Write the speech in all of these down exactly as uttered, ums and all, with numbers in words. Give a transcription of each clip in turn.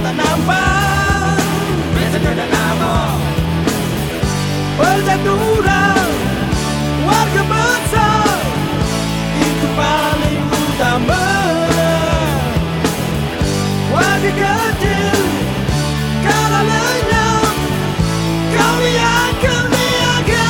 tak nampak, biasanya dah lama. Percaturan warga besar itu paling utama. Warga kecil kalau lenyap, kami akan niaga.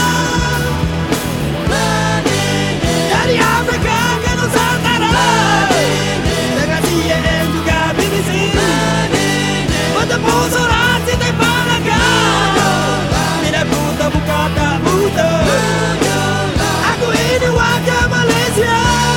Dari Afrika ke Nusantara, dengan C N N juga B B C, bertemu surat Siti Panaga. Tidak buta buka tak buta, aku ini warga Malaysia.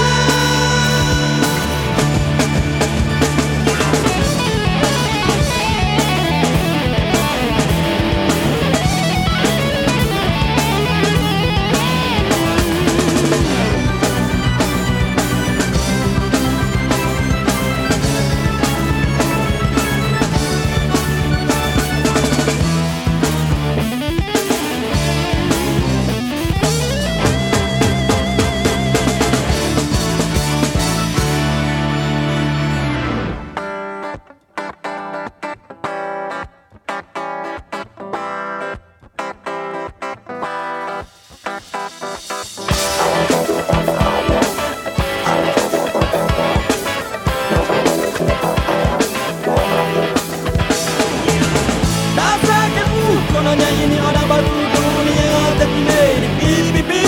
Kononnya ini orang baru dunia terpilih di P B B.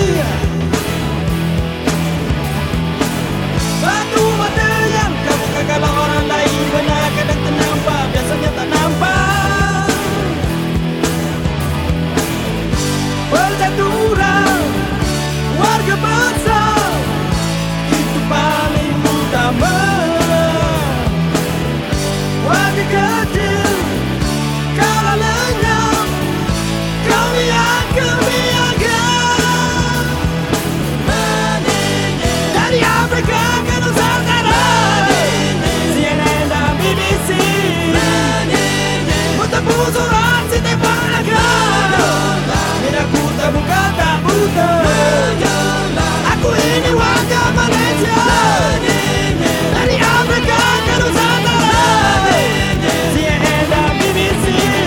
Batu mata yang kamu kalau orang lain benar kadang ternampak, biasanya tak nampak. Percaturan warga besar itu paling utama. Warga kecil kalau lenyap, kami akan niaga. Dari Afrika ke Nusantara, C N N dan B B C, bertemu surat Siti Panaga. Tidak buta buka tak buta, aku ini warga Malaysia. Dari Afrika ke Nusantara, C N N dan B B C,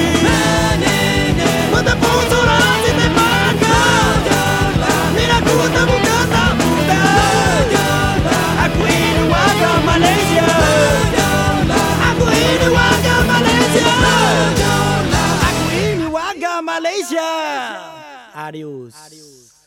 bertemu surat Siti Panaga. Tidak buta buka tak buta, aku ini warga Malaysia. Aku ini warga Malaysia. Aku ini warga Malaysia. Adios.